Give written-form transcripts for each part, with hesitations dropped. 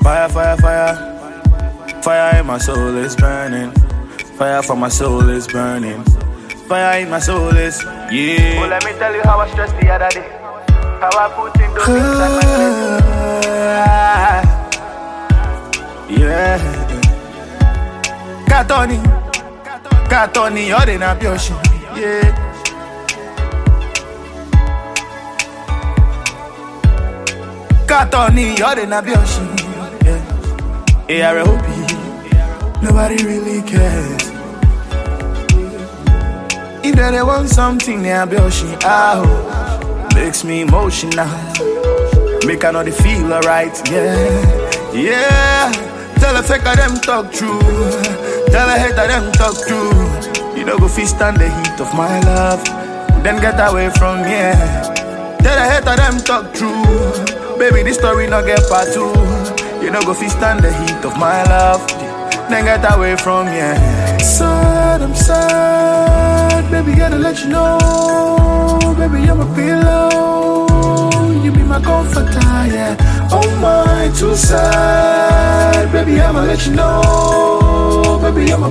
Fire, fire, fire. Fire in my soul is burning. Fire for my soul is burning. Fire in my soul is, yeah. Well, let me tell you how I stressed the other day. How I put in the things at my place. Yeah. Katoni, you're in a ocean. Yeah. Katoni, you're in a ocean. Yeah. AROP, nobody really cares. If they want something, they are ocean. Oh, makes me emotional. Make I know they feel alright. Yeah, yeah. Tell a fake of them talk true. Tell a hate of them talk true. You don't go feast on the heat of my love. Then get away from me. Tell a hate of them talk true. Baby, this story not get part two. You don't go feast on the heat of my love. Then get away from me. Sad, I'm sad. Baby, gotta let you know. Baby, I'm a pillow. You be my comforter, yeah. Oh my, too sad. Baby, I'ma let you know. Baby, I'm a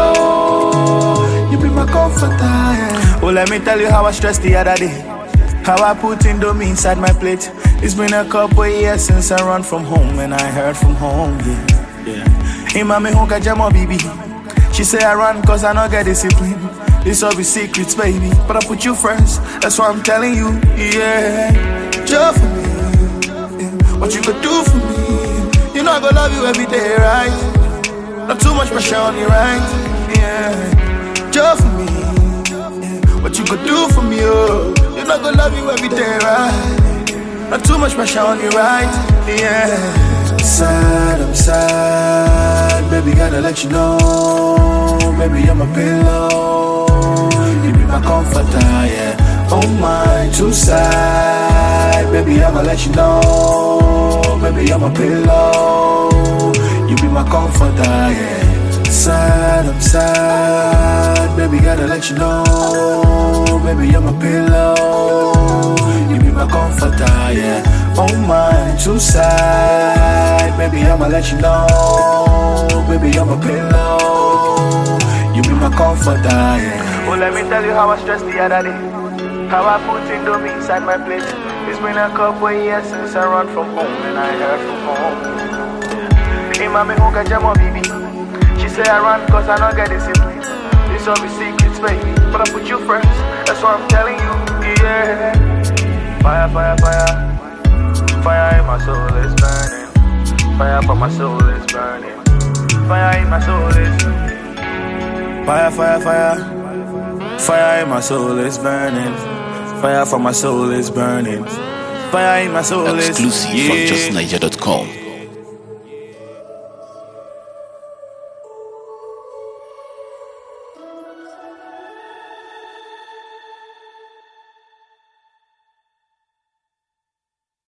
pillow. You be my comforter, yeah. Oh, let me tell you how I stressed the other day. How I put Indomie inside my plate. It's been a couple years since I run from home and I heard from home, yeah. Hey, mommy, who got jam baby? She say I run cause I don't get discipline. This all be secrets, baby, but I put you first. That's why I'm telling you, yeah. Just for me, yeah. What you could do for me. You know I gonna love you every day, right? Not too much pressure on you, right? Yeah. Just for me, yeah. What you could do for me, oh. You know I gonna love you every day, right? Not too much pressure on you, right? Yeah. Sad, I'm sad. Baby, gotta let you know. Baby, I'm a pillow. You be my comforter, yeah. Oh my, too sad. Baby, I'ma let you know. Baby, I'm a pillow. You be my comforter, yeah. Sad, I'm sad. Baby, gotta let you know. Baby, I'm a pillow. You be my comforter, yeah. Oh my, too sad. Baby, I'ma let you know. Baby, I'm a pillow. You be my comforter, yeah. Well, let me tell you how I stressed the other day. How I put Indomie inside my plate. It's been a couple years since I run from home and I heard from home. Hey, mommy, who got jam baby? She say I run cause I don't get discipline. This all be secrets, baby, but I put you first. That's why I'm telling you, yeah. Fire, fire, fire. Fire in my soul is burning. Fire for my soul is burning. Fire in my soul is fire, fire, fire. Fire in my soul is burning. Fire for my soul is burning. Fire in my soul is exclusive from justniger.com.